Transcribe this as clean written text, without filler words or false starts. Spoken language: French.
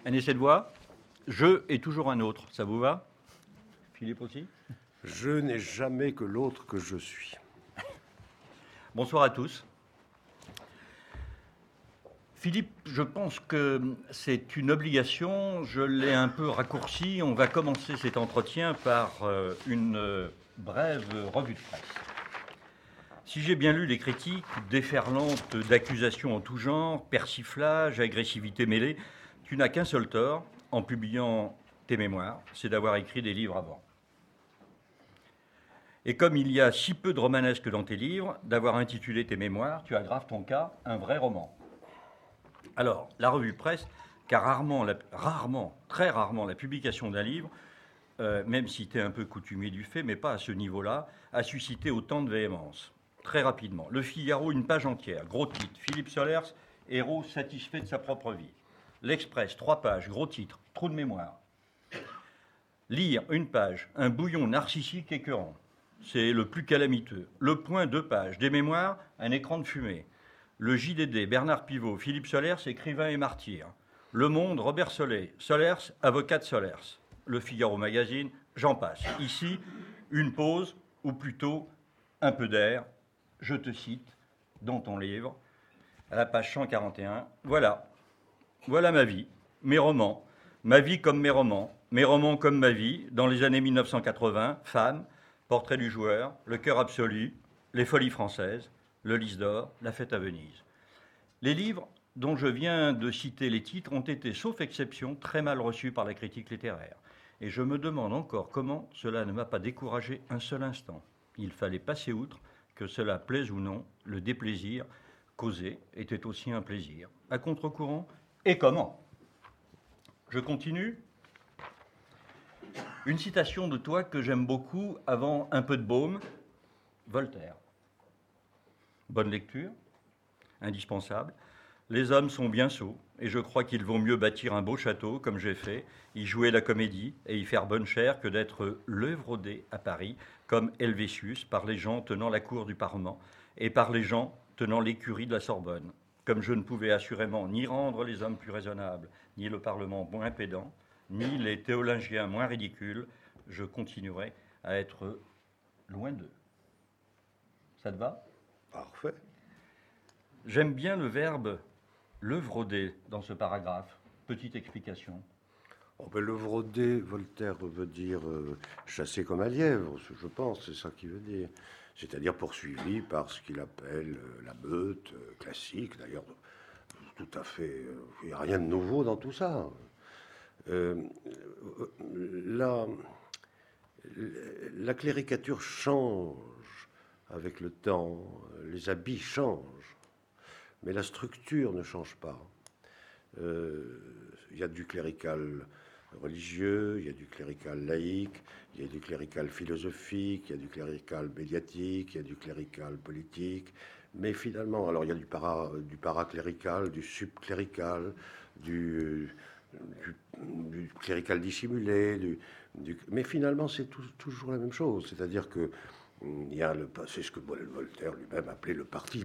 Un essai de voix. Je est toujours un autre. Ça vous va? Philippe aussi? Je n'ai jamais que l'autre que je suis. Bonsoir à tous. Philippe, je pense que c'est une obligation. Je l'ai un peu raccourci. On va commencer cet entretien par une brève revue de presse. Si j'ai bien lu les critiques déferlantes d'accusations en tout genre, persiflage, agressivité mêlée, tu n'as qu'un seul tort en publiant tes mémoires, c'est d'avoir écrit des livres avant. Et comme il y a si peu de romanesque dans tes livres, d'avoir intitulé tes mémoires, tu aggraves ton cas, un vrai roman. Alors, la revue de presse, car très rarement, la publication d'un livre, même si tu es un peu coutumier du fait, mais pas à ce niveau-là, a suscité autant de véhémence. Très rapidement. Le Figaro, une page entière, gros titre. Philippe Solers, héros satisfait de sa propre vie. L'Express, 3 pages, gros titre, trou de mémoire. Lire, une page, un bouillon narcissique écœurant. C'est le plus calamiteux. Le Point, 2 pages. Des mémoires, un écran de fumée. Le JDD, Bernard Pivot, Philippe Solers, écrivain et martyr. Le Monde, Robert Solers, avocat de Solers. Le Figaro Magazine, j'en passe. Ici, une pause, ou plutôt un peu d'air. Je te cite dans ton livre, à la page 141. Voilà ma vie, mes romans, ma vie comme mes romans comme ma vie, dans les années 1980, Femme, Portrait du joueur, Le cœur absolu, Les folies françaises, Le lys d'or, La fête à Venise. Les livres dont je viens de citer les titres ont été, sauf exception, très mal reçus par la critique littéraire. Et je me demande encore comment cela ne m'a pas découragé un seul instant. Il fallait passer outre, que cela plaise ou non, le déplaisir causé était aussi un plaisir. À contre-courant, et comment? Je continue. Une citation de toi que j'aime beaucoup avant un peu de baume, Voltaire. Bonne lecture, indispensable. Les hommes sont bien sots, et je crois qu'il vaut mieux bâtir un beau château, comme j'ai fait, y jouer la comédie et y faire bonne chère que d'être levraudé à Paris, comme Helvétius, par les gens tenant la cour du Parlement, et par les gens tenant l'écurie de la Sorbonne. Comme je ne pouvais assurément ni rendre les hommes plus raisonnables, ni le Parlement moins pédant, ni les théologiens moins ridicules, je continuerai à être loin d'eux. Ça te va? Parfait. J'aime bien le verbe levraudé dans ce paragraphe. Petite explication. Levraudé, Voltaire veut dire chasser comme un lièvre, je pense, c'est ça qu'il veut dire. C'est-à-dire poursuivi par ce qu'il appelle la meute classique, d'ailleurs, tout à fait. Il n'y a rien de nouveau dans tout ça. La cléricature change avec le temps, les habits changent, mais la structure ne change pas. Il y a du clérical religieux, il y a du clérical laïque, il y a du clérical philosophique, il y a du clérical médiatique, il y a du clérical politique, mais finalement, alors il y a du paraclérical, du subclérical, du clérical dissimulé, mais finalement c'est toujours la même chose, c'est-à-dire que il y a c'est ce que Voltaire lui-même appelait le parti